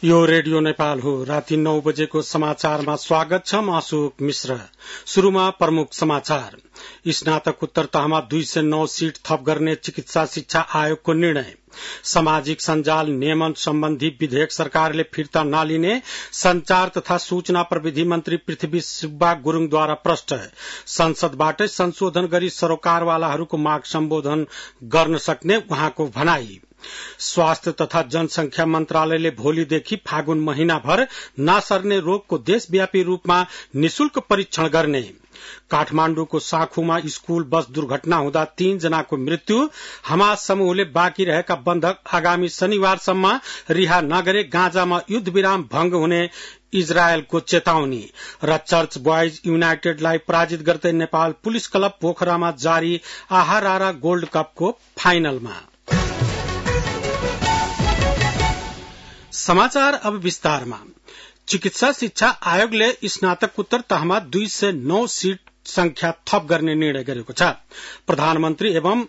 यो रेडियो नेपाल हो। राति 9 बजेको समाचारमा स्वागत छ। म अशोक मिश्र। शुरूमा प्रमुख समाचार। स्नातकोत्तर तहमा 209 सीट थप गर्ने चिकित्सा शिक्षा आयोगको निर्णय। सामाजिक सञ्जाल नियमन सम्बन्धी विधेयक सरकारले फिर्ता नलिने संचार तथा सूचना प्रविधि मन्त्री पृथ्वी सुब्बा गुरूङद्वारा प्रष्ट। संसदबाटै संशोधन गरी सरोकारवालाहरूको माग सम्बोधन गर्न सक्ने उहाँको भनाई। स्वास्थ्य तथा जनसंख्या मन्त्रालयले भोलिदेखि फागुन महिनाभर नसर्ने रोगको देशव्यापी रूपमा निशुल्क परीक्षण गर्ने। काठमाण्डुको साखुमा स्कूल बस दुर्घटना हुँदा 3 जनाको मृत्यु। हमास समूहले बाँकी रहेका बन्धक आगामी शनिबारसम्म रिहा नगरे गाजामा युद्ध विराम भंग हुने इजरायलको चेतावनी। र चर्च बोइज युनाइटेडलाई पराजित गर्दै नेपाल पुलिस क्लब पोखरामा जारी आहारारा गोल्ड कपको फाइनलमा। समाचार अब विस्तारमा। चिकित्सा शिक्षा आयोगले स्नातकोत्तर तहमा 209 सीट संख्या थप गर्ने निर्णय गरेको छ। प्रधानमन्त्री एवं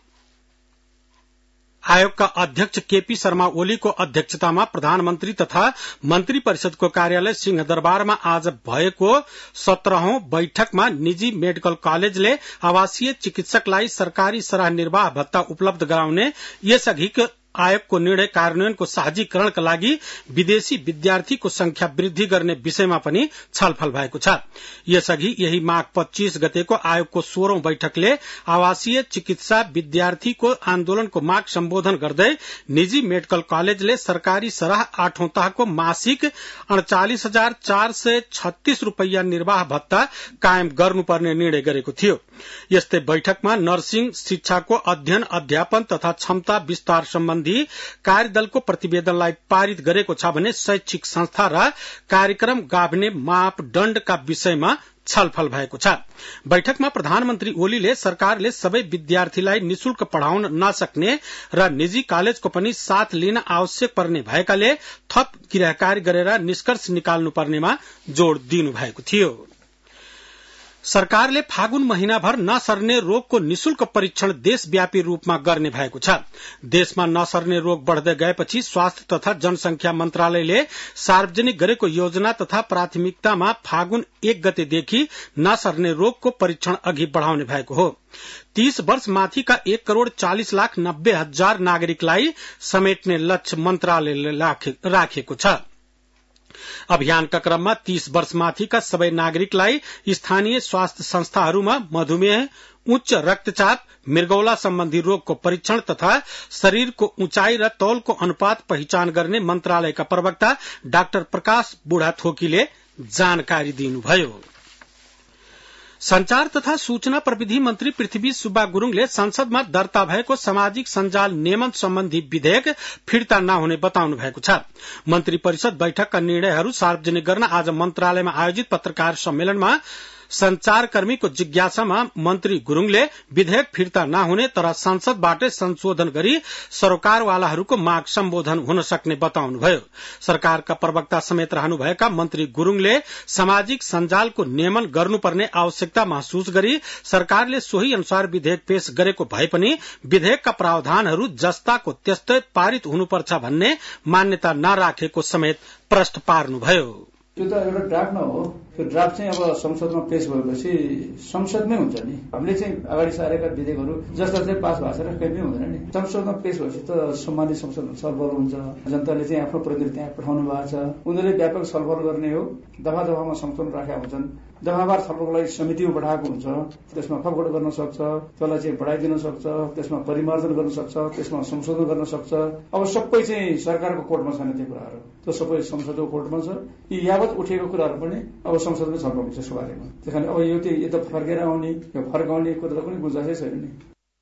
आयोगका अध्यक्ष केपी शर्मा ओलीको अध्यक्षतामा प्रधानमन्त्री तथा मन्त्री परिषदको कार्यालय सिंहदरबारमा आज भएको 17औं बैठकमा निजी मेडिकल कलेजले आवासीय चिकित्सकलाई सरकारी सरह निर्वाह भत्ता उपलब्ध गराउने यसअघिको आयोगको निर्णय कार्यान्वयनको सहजीकरणका लागि विदेशी विद्यार्थीको संख्या वृद्धि गर्ने विषयमा पनि छलफल भएको छ। यसअघि यही माघ 25 गतेको आयोगको 16औं बैठकले आवासीय चिकित्सा विद्यार्थीको आन्दोलनको माग सम्बोधन गर्दै निजी मेडिकल कलेजले सरकारी सरह 8औं तहको मासिक 39,436 रूपैयाँ निर्वाह भत्ता कायम गर्नुपर्ने निर्णय गरेको थियो। यस्तै बैठकमा नर्सिङ शिक्षाको अध्ययन अध्यापन तथा क्षमता विस्तार सम्बन्धी कार्यदलको प्रतिवेदनलाई पारित गरेको छ भने शैक्षिक संस्था र कार्यक्रम गाभ्ने मापदण्डका विषयमा छलफल भएको छ। बैठकमा प्रधानमन्त्री ओलीले सरकारले सबै विद्यार्थीलाई निशुल्क पढ़ाउन नसक्ने र निजी कलेजको पनि साथ लिन आवश्यक पर्ने भएकाले थप गृहकार्य गरेर निष्कर्ष निकाल्नुपर्नेमा जोड़ दिनु भएको थियो। सरकारले फागुन महिनाभर नसर्ने रोगको निशुल्क परीक्षण देशव्यापी रूपमा गर्ने भएको छ। देशमा नसर्ने रोग बढ़दै गएपछि स्वास्थ्य तथा जनसंख्या मन्त्रालयले सार्वजनिक गरेको योजना तथा प्राथमिकतामा फागुन 1 गतेदेखि नसर्ने रोगको परीक्षण अघि बढ़ाउने भएको हो। 30 वर्ष माथिका 1,40,90,000 नागरिकलाई समेट्ने लक्ष्य मन्त्रालयले राखेको छ। अभियानका क्रममा 30 वर्ष माथिका सबै नागरिकलाई स्थानीय स्वास्थ्य संस्थाहरूमा मधुमेह, उच्च रक्तचाप, मृगौला सम्बन्धी रोगको परीक्षण तथा शरीरको उचाइ र तौलको अनुपात पहिचान गर्ने मन्त्रालयका प्रवक्ता डाक्टर प्रकाश बुढाथोकीले जानकारी दिनुभयो। संचार तथा सूचना प्रविधि मन्त्री पृथ्वी सुब्बा गुरूङले संसदमा दर्ता भएको सामाजिक सञ्जाल नियमन सम्बन्धी विधेयक फिर्ता नहुने बताउनु भएको छ। मन्त्री परिषद बैठकका निर्णयहरू सार्वजनिक गर्न आज मन्त्रालयमा आयोजित पत्रकार सम्मेलनमा संचारकर्मीको जिज्ञासामा मन्त्री गुरूङले विधेयक फिर्ता नहुने तर संसदबाटै संशोधन गरी सरोकारवालाहरूको माग सम्बोधन हुन सक्ने बताउनुभयो। सरकारका प्रवक्ता समेत रहनुभएका मन्त्री गुरूङले सामाजिक सञ्जालको नियमन गर्नुपर्ने आवश्यकता महसुस गरी सरकारले सोही अनुसार विधेयक पेश गरेको भए पनि विधेयकका प्रावधानहरू जस्ताको त्यस्तै पारित हुनुपर्छ भन्ने मान्यता नराखेको समेत प्रश्न पार्नुभयो। त्यो त एउटा ड्राफ्ट न हो। त्यो ड्राफ्ट चाहिँ अब संसदमा पेश भएपछि संसदमै हुन्छ नि। हामीले चाहिँ अगाडि सारेका विधेयकहरू जस्ता चाहिँ पास भएको छ र कहीँ पनि हुँदैन नि। संसदमा पेश भएपछि त सम्मानित संसद छलफल हुन्छ। जनताले चाहिँ आफ्नो प्रतिनिधि त्यहाँ पठाउनु भएको छ। उनीहरूले व्यापक छलफल गर्ने हो। दफा दफामा संशोधन राखेका हुन्छन्। दफावार छलफलको लागि समितिमा पठाएको हुन्छ। त्यसमा थपघट गर्न सक्छ, त्यसलाई चाहिँ बढाइदिन सक्छ, त्यसमा परिमार्जन गर्न सक्छ, त्यसमा संशोधन गर्न सक्छ। अब सबै चाहिँ सरकारको कोर्टमा छैन त्यो कुराहरू। त्यो सबै संसदको कोर्टमा छ। यी यावत उठेको कुराहरू पनि अब संसदमै छलफल हुन्छ यसको बारेमा। त्यसकारण अब यो त फर्केर आउने, यो फर्काउने कुरा पनि गुन्जाइसै छैन नि।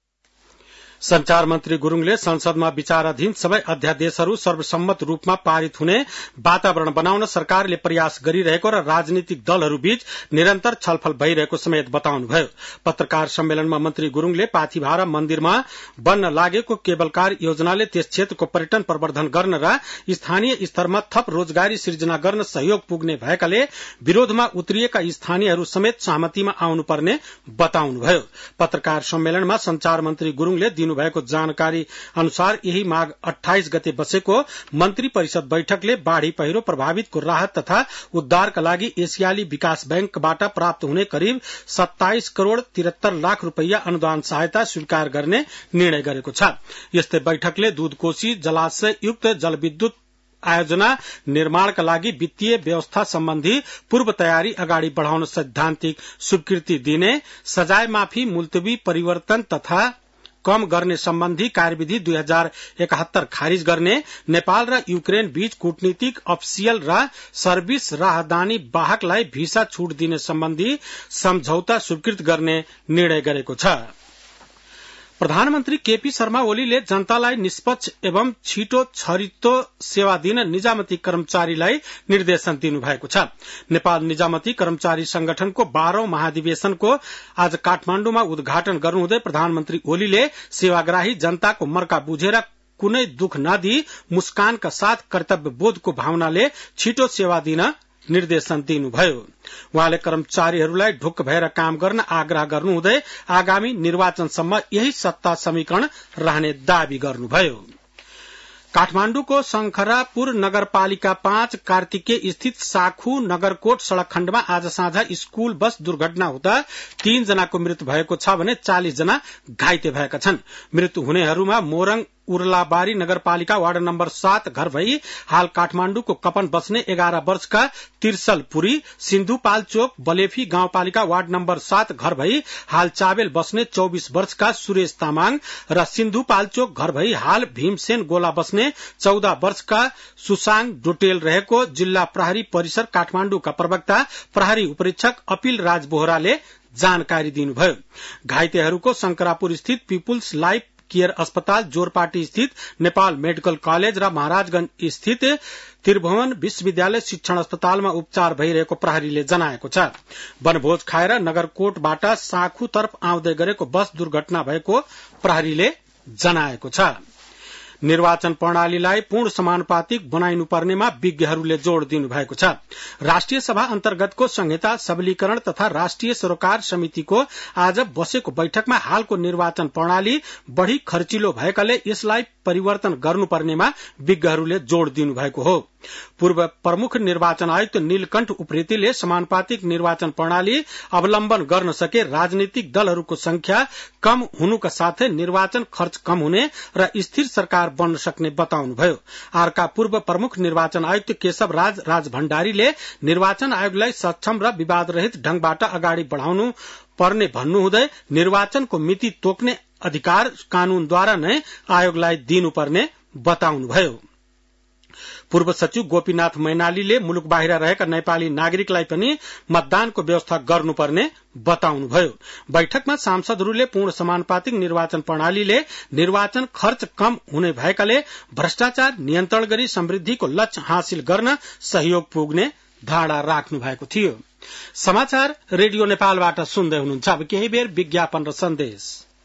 संचार मन्त्री गुरूङले संसदमा विचाराधीन सबै अध्यादेशहरू सर्वसम्मत रूपमा पारित हुने वातावरण बनाउन सरकारले प्रयास गरिरहेको र राजनीतिक दलहरूबीच निरन्तर छलफल भइरहेको समेत बताउनुभयो। पत्रकार सम्मेलनमा मन्त्री गुरूङले पाथिभारा मन्दिरमा बन्न लागेको केबल कार योजनाले त्यस क्षेत्रको पर्यटन प्रवर्धन गर्न र स्थानीय स्तरमा थप रोजगारी सृजना गर्न सहयोग पुग्ने भएकाले विरोधमा उत्रिएका स्थानीयहरू समेत सहमतिमा आउनुपर्ने बताउनुभयो। पत्रकार सम्मेलनमा संचार मन्त्री गुरूङले दिनुभएको जानकारी अनुसार यही माघ 28 गते बसेको मन्त्री परिषद बैठकले बाढ़ी पहिरो प्रभावितको राहत तथा उद्धारका लागि एसियाली विकास बैंकबाट प्राप्त हुने करिब 27 करोड़ 73 लाख रूपैयाँ अनुदान सहायता स्वीकार गर्ने निर्णय गरेको छ। यस्तै बैठकले दूधकोशी जलाशय युक्त जलविद्युत आयोजना निर्माणका लागि वित्तीय व्यवस्था सम्बन्धी पूर्व तयारी अगाडि बढ़ाउन सैद्धान्तिक स्वीकृति दिने, सजाय माफी मुल्तवी परिवर्तन तथा कम गर्ने सम्बन्धी कार्यविधि 2071 खारिज गर्ने, नेपाल र युक्रेन बीच कूटनीतिक अफिसियल र सर्भिस राहदानी वाहकलाई भिसा छूट दिने सम्बन्धी सम्झौता स्वीकृत गर्ने निर्णय गरेको छ। प्रधानमन्त्री केपी शर्मा ओलीले जनतालाई निष्पक्ष एवं छिटो छरितो सेवा दिन निजामती कर्मचारीलाई निर्देशन दिनुभएको छ। नेपाल निजामती कर्मचारी संगठनको 12औं महाधिवेशनको आज काठमाण्डुमा उद्घाटन गर्नुहुँदै प्रधानमन्त्री ओलीले सेवाग्राही जनताको मर्का बुझेर कुनै दुख नदिई मुस्कानका साथ कर्तव्यबोधको भावनाले छिटो सेवा दिन निर्देशन दिनुभयो। उहाँले कर्मचारीहरूलाई ढुक्क भएर काम गर्न आग्रह गर्नुहुँदै आगामी निर्वाचनसम्म यही सत्ता समीकरण रहने दावी गर्नुभयो। काठमाण्डुको शंखरापुर नगरपालिका 5 कार्तिके स्थित साखु नगरकोट सड़क खण्डमा आज साँझ स्कूल बस दुर्घटना हुँदा 3 जनाको मृत्यु भएको छ भने 40 जना घाइते भएका छन्। मृत्यु हुनेहरूमा मोरङ उर्लाबारी नगरपालिका वार्ड नम्बर 7 घर भई हाल काठमाण्डुको कपन बस्ने 11 वर्षका तिर्सल पुरी, सिन्धुपाल्चोक बलेफी गाउँपालिका वार्ड नम्बर 7 घर भई हाल चाबेल बस्ने 24 वर्षका सुरेश तामाङ र सिन्धुपाल्चोक घर भई हाल भीमसेन गोला बस्ने 14 वर्षका सुसाङ डोटेल रहेको जिल्ला प्रहरी परिसर काठमाण्डुका प्रवक्ता प्रहरी उपरीक्षक अपिल राज बोहराले जानकारी दिनुभयो। घाइतेहरूको शंकरापुर स्थित पिपुल्स लाइफ केयर अस्पताल, जोरपाटी स्थित नेपाल मेडिकल कलेज र महाराजगंज स्थित त्रिभुवन विश्वविद्यालय शिक्षण अस्पतालमा उपचार भइरहेको प्रहरीले जनाएको छ। वनभोज खाएर नगरकोटबाट साखुतर्फ आउँदै गरेको बस दुर्घटना भएको प्रहरीले जनाएको छ। निर्वाचन प्रणालीलाई पूर्ण समानुपातिक बनाइनुपर्नेमा विज्ञहरूले जोड़ दिनुभएको छ। राष्ट्रिय सभा अन्तर्गतको संहिता सबलीकरण तथा राष्ट्रिय सरोकार समितिको आज बसेको बैठकमा हालको निर्वाचन प्रणाली बढ़ी खर्चिलो भएकाले यसलाई परिवर्तन गर्नुपर्नेमा विज्ञहरूले जोड़ दिनुभएको हो। पूर्व प्रमुख निर्वाचन आयुक्त नीलकण्ठ उप्रेतीले समानुपातिक निर्वाचन प्रणाली अवलम्बन गर्न सके राजनीतिक दलहरूको संख्या कम हुनुका साथै निर्वाचन खर्च कम हुने र स्थिर सरकार बन्न सक्ने बताउनुभयो। अर्का पूर्व प्रमुख निर्वाचन आयुक्त केशव राज भण्डारीले निर्वाचन आयोगलाई सक्षम र विवाद रहित ढंगबाट अगाडि बढ़ाउनु पर्ने भन्नुहुँदै निर्वाचनको मिति तोक्ने अधिकार कानूनद्वारा नै आयोगलाई दिनुपर्ने बताउनुभयो। पूर्व सचिव गोपीनाथ मैनालीले मुलुक बाहिर रहेका नेपाली नागरिकलाई पनि मतदानको व्यवस्था गर्नुपर्ने बताउनुभयो। बैठकमा सांसदहरूले पूर्ण समानुपातिक निर्वाचन प्रणालीले निर्वाचन खर्च कम हुने भएकाले भ्रष्टाचार नियन्त्रण गरी समृद्धिको लक्ष्य हासिल गर्न सहयोग पुग्ने धारणा राख्नु भएको थियो। समाचार रेडियो नेपालबाट सुन्दै हुनुहुन्छ। अब केही बेर विज्ञापन र सन्देश।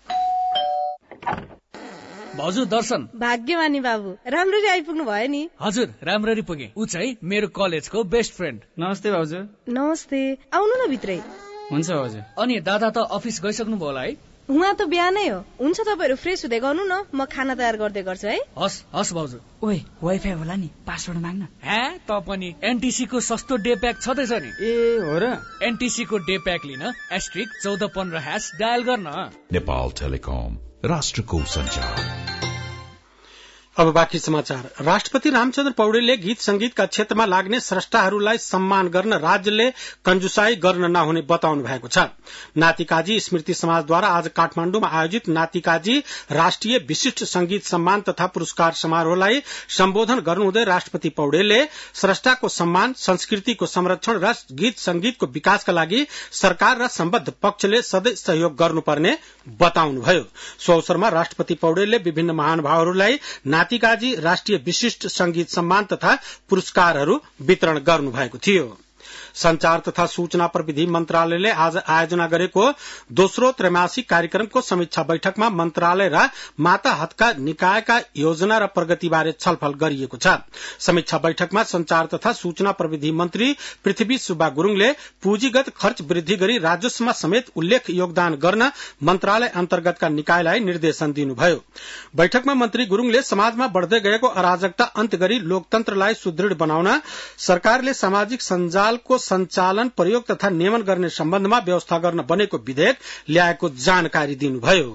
भाउजू दर्शन। भाग्यमानी बाबु, राम्ररी आइपुग्नु भयो नि। हजुर, राम्ररी पुगे। उ चाहिँ मेरो कलेजको बेस्ट फ्रेन्ड। नमस्ते भाउजू। नमस्ते, आउनु न भित्रै। हुन्छ भाउजू। अनि दादा त अफिस गइसक्नु भयो होला है? उहाँ त बिहानै हो। हुन्छ, तपाईहरु फ्रेश हुँदै गर्नु न, म खाना तयार गर्दै गर्छु है। हस् हस् भाउजू। ओए, वाइफाई होला नि, पासवर्ड माग्न। हे, त पनि एनटीसी को सस्तो डे प्याक छदैछ नि। ए हो र? एनटीसी को डे प्याक लिन *1415# डायल गर्न। नेपाल टेलिकम, राष्ट्रको सञ्चार। अब बाँकी समाचार। राष्ट्रपति रामचन्द्र पौडेलले गीत संगीतका क्षेत्रमा लाग्ने स्रष्टाहरूलाई सम्मान गर्न राज्यले कंजुसाई गर्न नहुने बताउनु भएको छ। नातिकाजी स्मृति समाजद्वारा आज काठमाण्डुमा आयोजित नातिकाजी राष्ट्रिय विशिष्ट संगीत सम्मान तथा पुरस्कार समारोहलाई सम्बोधन गर्नुहुँदै राष्ट्रपति पौडेलले स्रष्टाको सम्मान, संस्कृतिको संरक्षण र गीत संगीतको विकासका लागि सरकार र सम्बद्ध पक्षले सधैं सहयोग गर्नुपर्ने बताउनुभयो। सो अवसरमा राष्ट्रपति पौडेलले विभिन्न महानुभावहरूलाई नातिकाजी राष्ट्रिय विशिष्ट संगीत सम्मान तथा पुरस्कारहरू वितरण गर्नुभएको थियो। संचार तथा सूचना प्रविधि मन्त्रालयले आज आयोजना गरेको दोस्रो त्रैमासिक कार्यक्रमको समीक्षा बैठकमा मन्त्रालय र माताहतका निकायका योजना र प्रगतिबारे छलफल गरिएको छ। समीक्षा बैठकमा संचार तथा सूचना प्रविधि मन्त्री पृथ्वी सुब्बा गुरूङले पुँजीगत खर्च वृद्धि गरी राजस्वमा समेत उल्लेख योगदान गर्न मन्त्रालय अन्तर्गतका निकायलाई निर्देशन दिनुभयो। बैठकमा मन्त्री गुरूङले समाजमा बढ़दै गएको अराजकता अन्त्य गरी लोकतन्त्रलाई सुदृढ़ बनाउन सरकारले सामाजिक सञ्जालको सञ्चालन प्रयोग तथा नियमन गर्ने सम्बन्धमा व्यवस्था गर्न बनेको विधेयक ल्याएको जानकारी दिनुभयो।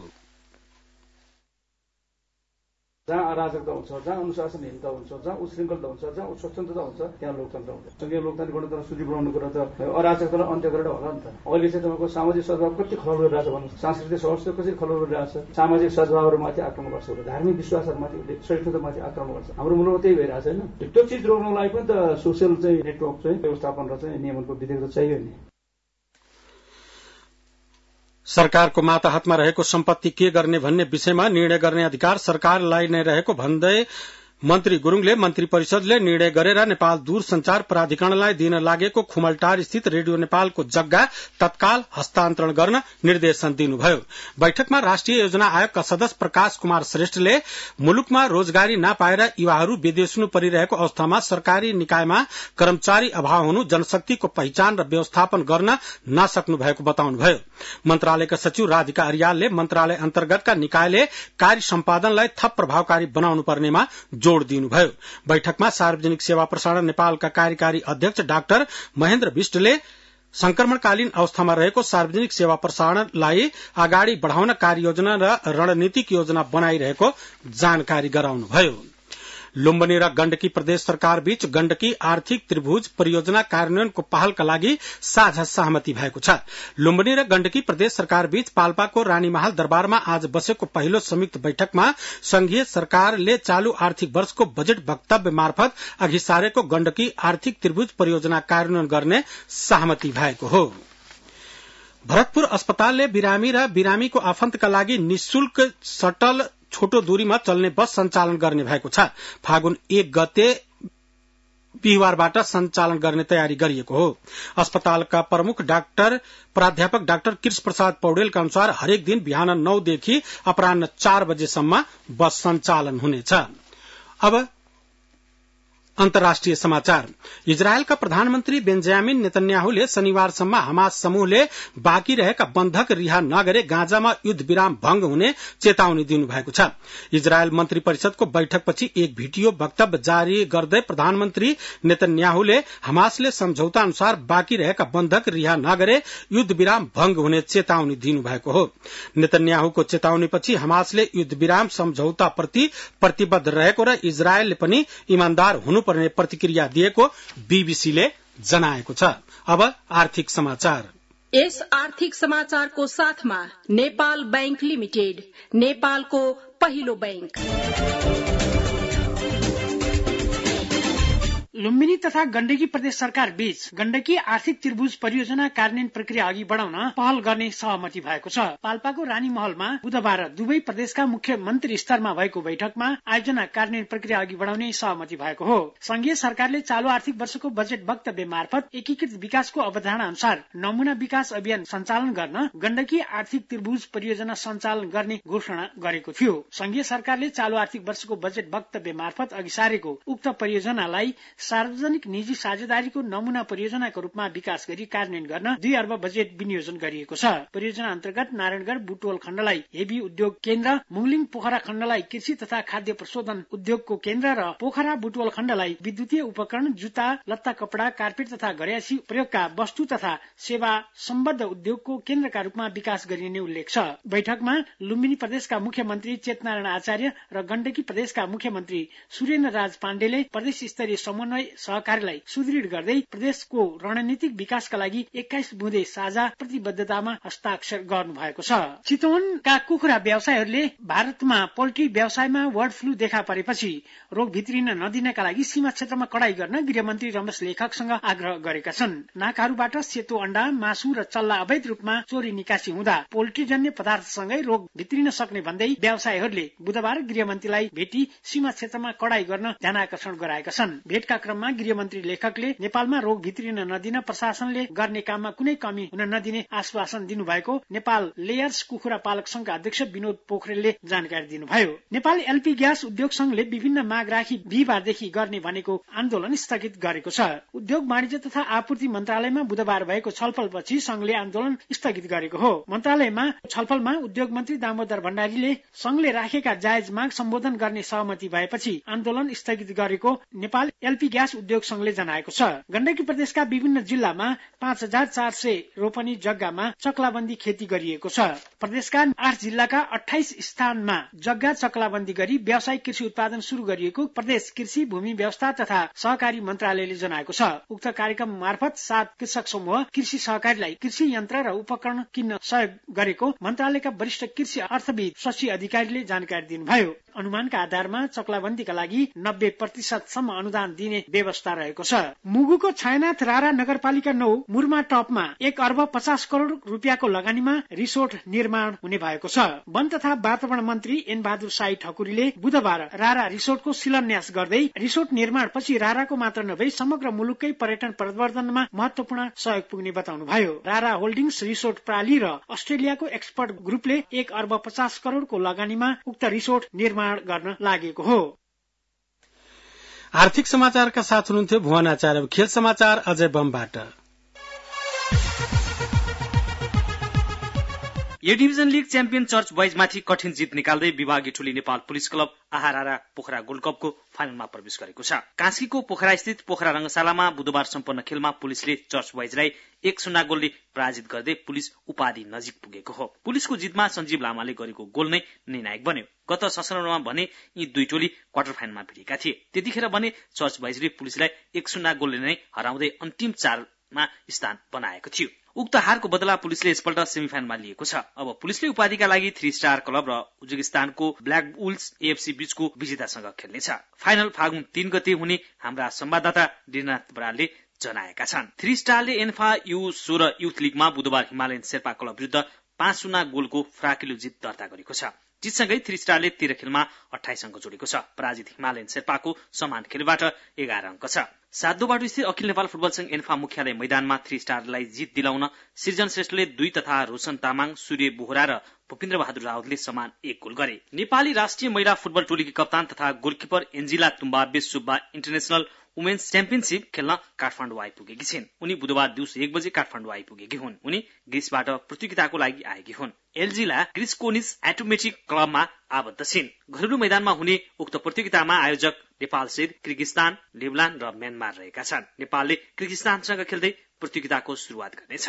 जहाँ अराजकता हुन्छ, जहाँ अनुशासनहीनता हुन्छ, जहाँ उशृङ्खलता हुन्छ, जहाँ स्वतन्त्रता हुन्छ, त्यहाँ लोकतन्त्र हुन्छ। संघीय लोकतान्त्रिक गणतन्त्र सुदृढ बनाउनुको कुरा त अराजकतालाई अन्त्य गरेर होला नि त। अहिले चाहिँ तपाईँको सामाजिक सद्भाव कति खलल गरिरहेछ भन्नु, सांस्कृतिक सौहार्द कसरी खलल गरिरहेछ, सामाजिक सद्भावहरूमाथि आक्रमण गर्छ, धार्मिक विश्वासहरूमाथि सहिष्णुतामाथि आक्रमण गर्छ। हाम्रो मुलुकमा त्यही भइरहेछ होइन। त्यो चिज रोक्नको लागि पनि त सोसियल चाहिँ नेटवर्क चाहिँ व्यवस्थापन र चाहिँ नियमनको विधेयक त चाहियो नि। सरकारको माताहतमा रहेको सम्पत्ति के गर्ने भन्ने विषयमा निर्णय गर्ने अधिकार सरकारलाई नै रहेको भन्दै मन्त्री गुरूङले मन्त्री परिषदले निर्णय गरेर नेपाल दूरसञ्चार प्राधिकरणलाई दिन लागेको खुमलटार स्थित रेडियो नेपालको जग्गा तत्काल हस्तान्तरण गर्न निर्देशन दिनुभयो। बैठकमा राष्ट्रिय योजना आयोगका सदस्य प्रकाश कुमार श्रेष्ठले मुलुकमा रोजगारी नपाएर युवाहरू विदेशिनु परिरहेको अवस्थामा सरकारी निकायमा कर्मचारी अभाव हुनु, जनशक्तिको पहिचान र व्यवस्थापन गर्न नसक्नु भएको बताउनुभयो। मन्त्रालयका सचिव राधिका अर्यालले मन्त्रालय अन्तर्गतका निकायले कार्य सम्पादनलाई थप प्रभावकारी बनाउनु पर्नेमा जोड़ दिनुभयो। बैठकमा सार्वजनिक सेवा प्रसारण नेपालका कार्यकारी अध्यक्ष डाक्टर महेन्द्र विष्टले संक्रमणकालीन अवस्थामा रहेको सार्वजनिक सेवा प्रसारणलाई अगाडि बढ़ाउन कार्ययोजना र रणनीतिक योजना बनाइरहेको जानकारी गराउनुभयो। लुम्बिनी र गण्डकी प्रदेश सरकार बीच गण्डकी आर्थिक त्रिभुज परियोजना कार्यान्वयनको पहलका लागि साझा सहमति भएको छ। लुम्बिनी र गण्डकी प्रदेश सरकार बीच पाल्पाको रानीमहल दरबारमा आज बसेको पहिलो संयुक्त बैठकमा संघीय सरकारले चालू आर्थिक वर्षको बजेट वक्तव्य मार्फत अघि सारेको गण्डकी आर्थिक त्रिभुज परियोजना कार्यान्वयन गर्ने सहमति भएको हो। भरतपुर अस्पतालले बिरामी र बिरामीको आफन्तका लागि निशुल्क शटल छोटो दूरीमा चल्ने बस सञ्चालन गर्ने भएको छ। फागुन 1 गते बिहिबारबाट सञ्चालन गर्ने तयारी गरिएको हो। अस्पतालका प्रमुख प्राध्यापक डाक्टर कृष्ण प्रसाद पौडेलका अनुसार हरेक दिन बिहान 9 देखि अपराह्न 4 बजेसम्म बस सञ्चालन हुनेछ। अब अन्तर्राष्ट्रिय समाचार। इजरायलका प्रधानमन्त्री बेन्जामिन नेतन्याहुले शनिबारसम्म हमास समूहले बाँकी रहेका बन्धक रिहा नगरे गाजामा युद्ध विराम भंग हुने चेतावनी दिनुभएको छ। इजरायल मन्त्री परिषदको बैठकपछि एक भिडियो वक्तव्य जारी गर्दै प्रधानमन्त्री नेतन्याहुले हमासले सम्झौता अनुसार बाँकी रहेका बन्धक रिहा नगरे युद्ध विराम भंग हुने चेतावनी दिनुभएको हो। नेतन्याहुको चेतावनीपछि हमासले युद्ध विराम सम्झौताप्रति प्रतिबद्ध रहेको र इजरायलले पनि इमानदार हुनु पर्ने प्रतिक्रिया दिएको बीबीसीले जनाएको छ। अब आर्थिक समाचार। यस आर्थिक समाचारको साथमा नेपाल बैंक लिमिटेड, नेपालको पहिलो बैंक। लुम्बिनी तथा गण्डकी प्रदेश सरकार बीच गण्डकी आर्थिक त्रिभुज परियोजना कार्यान्वयन प्रक्रिया अघि बढ़ाउन पहल गर्ने सहमति भएको छ। पाल्पाको रानी महलमा बुधबार दुवै प्रदेशका मुख्यमन्त्री स्तरमा भएको बैठकमा आयोजना कार्यान्वयन प्रक्रिया अघि बढ़ाउने सहमति भएको हो। संघीय सरकारले चालू आर्थिक वर्षको बजेट वक्तव्य मार्फत एकीकृत विकासको अवधारणा अनुसार नमूना विकास अभियान सञ्चालन गर्न गण्डकी आर्थिक त्रिभुज परियोजना सञ्चालन गर्ने घोषणा गरेको थियो। संघीय सरकारले चालू आर्थिक वर्षको बजेट वक्तव्य मार्फत अघि सारेको उक्त परियोजनालाई सार्वजनिक निजी साझेदारीको नमूना परियोजनाको रूपमा विकास गरी कार्यान्वयन गर्न 2 अर्ब बजेट विनियोजन गरिएको छ। परियोजना अन्तर्गत नारायणगढ़ बुटवल खण्डलाई हेभी उद्योग केन्द्र, मुङलिङ पोखरा खण्डलाई कृषि तथा खाद्य प्रशोधन उद्योगको केन्द्र र पोखरा बुटवल खण्डलाई विद्युतीय उपकरण, जुत्ता, लत्ता, कपड़ा, कार्पेट तथा घरयासी प्रयोगका वस्तु तथा सेवा सम्बद्ध उद्योगको केन्द्रका रूपमा विकास गरिने उल्लेख छ। बैठकमा लुम्बिनी प्रदेशका मुख्यमन्त्री चेतनारायण आचार्य र गण्डकी प्रदेशका मुख्यमन्त्री सुरेन्द्र राज पाण्डेले प्रदेश स्तरीय समन्वय सहकारीलाई सुदृढ गर्दै प्रदेशको रणनीतिक विकासका लागि 21 बुँदे साझा प्रतिबद्धतामा हस्ताक्षर गर्नु भएको छ। चितवनका कुखुरा व्यवसायीहरूले भारतमा पोल्ट्री व्यवसायमा बर्ड फ्लू देखा परेपछि रोग भित्रिन नदिनका लागि सीमा क्षेत्रमा कडाई गर्न गृहमन्त्री रमेश लेखकसँग आग्रह गरेका छन्। नाकाहरूबाट सेतो अण्डा, मासु र चल्ला अवैध रूपमा चोरी निकासी हुँदा पोल्ट्रीजन्य पदार्थसँगै रोग भित्रिन सक्ने भन्दै व्यवसायीहरूले बुधबार गृहमन्त्रीलाई भेटी सीमा क्षेत्रमा कडाई गर्न ध्यानआकर्षण गराएका छन्। भेटका क्रममा गृहमन्त्री लेखकले नेपालमा रोग भित्रिन नदिन प्रशासनले गर्ने काममा कुनै कमी हुन नदिने आश्वासन दिनुभएको नेपाल लेयर्स कुखुरा पालक संघका अध्यक्ष विनोद पोखरेलले जानकारी दिनुभयो। नेपाल एलपी ग्यास उद्योग संघले विभिन्न माग राखी बिहिबारदेखि गर्ने भनेको आन्दोलन स्थगित गरेको छ। उद्योग वाणिज्य तथा आपूर्ति मन्त्रालयमा बुधबार भएको छलफलपछि संघले आन्दोलन स्थगित गरेको हो। मन्त्रालयमा छलफलमा उद्योग मन्त्री दामोदर भण्डारीले संघले राखेका जायज माग सम्बोधन गर्ने सहमति भएपछि आन्दोलन स्थगित गरेको नेपाल एलपी ग्यास उद्योग संघले जनाएको छ। गण्डकी प्रदेशका विभिन्न जिल्लामा 5400 रोपनी जग्गामा चक्लाबन्दी खेती गरिएको छ। प्रदेशका 8 जिल्लाका 28 स्थानमा जग्गा चक्लाबन्दी गरी व्यावसायिक कृषि उत्पादन शुरू गरिएको प्रदेश कृषि भूमि व्यवस्था तथा सहकारी मन्त्रालयले जनाएको छ। उक्त कार्यक्रम मार्फत 7 कृषक समूह कृषि सहकारीलाई कृषि यन्त्र र उपकरण किन्न सहयोग गरेको मन्त्रालयका वरिष्ठ कृषि अर्थविद शशि अधिकारीले जानकारी दिनुभयो। अनुमानका आधारमा चक्लाबन्दीका लागि 90% सम्म अनुदान दिने व्यवस्था रहेको छ। मुगुको छायानाथ रारा नगरपालिका 9 मुरमा टपमा 1 अर्ब 50 करोड़ रुपियाँको लगानीमा रिसोर्ट निर्माण हुने भएको छ। वन तथा वातावरण मन्त्री एन बहादुर साई ठकुरीले बुधबार रारा रिसोर्टको शिलान्यास गर्दै रिसोर्ट निर्माणपछि राराको मात्र नभई समग्र मुलुककै पर्यटन प्रवर्धनमा महत्वपूर्ण सहयोग पुग्ने बताउनुभयो। रारा होल्डिंग्स रिसोर्ट प्राली र अस्ट्रेलियाको एक्सपर्ट ग्रुपले 1 अर्ब 50 करोड़को लगानीमा उक्त रिसोर्ट निर्माण गर्न लागेको हो। आर्थिक समाचारका साथ हुनुहुन्थ्यो भुवन आचार्य। खेल समाचार अजय बमबाट। A division league champion church बोइजमाथि कठिन जित निकाल्दै विभागीय टोली नेपाल पुलिस क्लब आहारारा पोखरा गोल्ड कपको फाइनलमा प्रवेश गरेको छ। कास्कीको पोखरा स्थित पोखरा रंगशालामा बुधबार सम्पन्न खेलमा पुलिसले चर्च बोइजलाई 1-0 गोलले पराजित गर्दै पुलिस उपाधि नजिक पुगेको हो। पुलिसको जितमा सञ्जीव लामाले गरेको गोल नै निर्णायक बन्यो। गत संस्करणमा भने यी दुई टोली क्वार्टर फाइनलमा भिडेका थिए। त्यतिखेर भने चर्च बोइजले पुलिसलाई 1-0 गोलले नै हराउँदै अन्तिम 4मा स्थान बनाएको थियो। उक्त हारको बदला पुलिसले यसपल्ट सेमिफाइनलमा लिएको छ। अब पुलिसले उपाधिका लागि 3 स्टार क्लब र उज्बेकिस्तानको ब्ल्याक बुल्स एएफसी बीचको विजेतासँग खेल्नेछ। फाइनल फागुन 3 गते हुने हाम्रा संवाददाता दिनाथ बरालले जनाएका छन्। 3 स्टारले एन्फा U16 युथ लीगमा बुधबार हिमालयन शेर्पा क्लब विरुद्ध 5-0 गोलको फ्राकिलो जित दर्ता गरेको छ। जितसँगै 3 स्टारले 13 खेलमा 28 अङ्क जोडेको छ। पराजित हिमालयन शेर्पाको समान खेलबाट 11 अङ्क छ। साधोबाटो स्थित अखिल नेपाल फुटबल संघ एन्फा मुख्यालय मैदानमा 3 स्टारलाई जित दिलाउन सृजन श्रेष्ठले 2 तथा रोशन तामाङ, सूर्य बोहरा र भूपेन्द्र बहादुर रावतले समान 1 गोल गरे। नेपाली राष्ट्रिय महिला फुटबल टोलीकी कप्तान तथा goalkeeper Anjila Tumbabe Subba international women's championship खेल्न काठमाडौँ आइपुगेकी छिन्। उनी बुधबार दिउँसो 1 बजे काठमाडौँ आइपुगेकी हुन्। उनी ग्रिसबाट प्रतियोगिताको लागि आएकी हुन्। एल्जिला ग्रिसकोनिस एटोमेटिक क्लबमा आबद्ध छिन्। घरेलु मैदानमा हुने उक्त प्रतियोगितामा आयोजक नेपालसहित किर्गिस्तान, लेबनान र म्यानमार रहेका छन्। नेपालले किर्गिस्तानसँग खेल्दै प्रतियोगिताको सुरुवात गर्नेछ।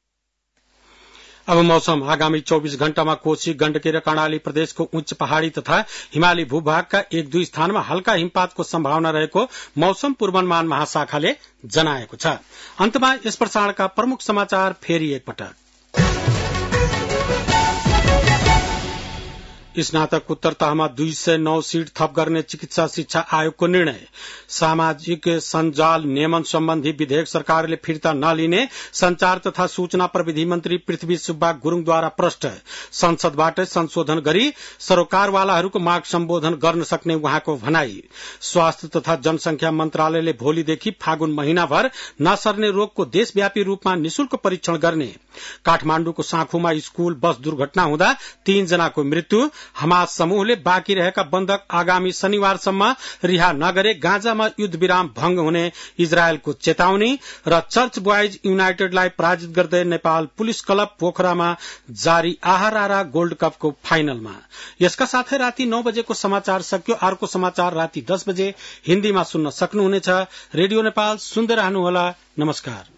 अब मौसम। आगामी 24 घण्टामा कोशी, गण्डकी र कर्णाली प्रदेशको उच्च पहाड़ी तथा हिमाली भूभागका 1-2 स्थानमा हल्का हिमपातको सम्भावना रहेको मौसम पूर्वानुमान महाशाखाले जनाएको छ। अन्तमा यस प्रसारणका प्रमुख समाचार फेरि एकपटक। स्नातकोत्तर तहमा 209 सीट थप गर्ने चिकित्सा शिक्षा आयोगको निर्णय। सामाजिक सञ्जाल नियमन सम्बन्धी विधेयक सरकारले फिर्ता नलिने संचार तथा सूचना प्रविधि मन्त्री पृथ्वी सुब्बा गुरूङद्वारा प्रष्ट। संसदबाट संशोधन गरी सरोकारवालाहरूको माग सम्बोधन गर्न सक्ने उहाँको भनाई। स्वास्थ्य तथा जनसंख्या मन्त्रालयले भोलिदेखि फागुन महिनाभर नसर्ने रोगको देशव्यापी रूपमा निशुल्क परीक्षण गर्ने। काठमाण्डुको साँखुमा स्कूल बस दुर्घटना हुँदा 3 जनाको मृत्यु। हमास समूहले बाँकी रहेका बन्धक आगामी शनिबारसम्म रिहा नगरे गाजामा युद्ध विराम भंग हुने इजरायलको चेतावनी। र चर्च बोइज युनाइटेडलाई पराजित गर्दै नेपाल पुलिस क्लब पोखरामा जारी आहारारा गोल्ड कपको फाइनलमा। यसका साथै राति 9 बजेको समाचार सकियो। अर्को समाचार राति 10 बजे हिन्दीमा सुन्न सक्नुहुनेछ। रेडियो नेपाल सुन्दै रहनुहोला। नमस्कार।